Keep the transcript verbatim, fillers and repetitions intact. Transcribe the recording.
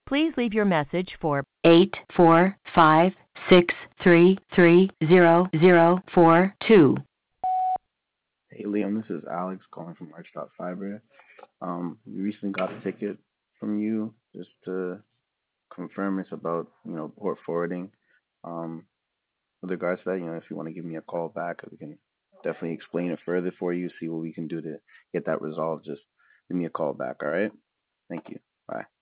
Please leave your message for eight four five six three three zero zero four two. Hey Liam, this is Alex calling from Arch Fiber. Um, we recently got a ticket from you just to confirm it's about, you know, port forwarding. Um, with regards to that, you know, if you want to give me a call back, we can definitely explain it further for you, see what we can do to get that resolved. Just give me a call back, all right? Thank you. Bye.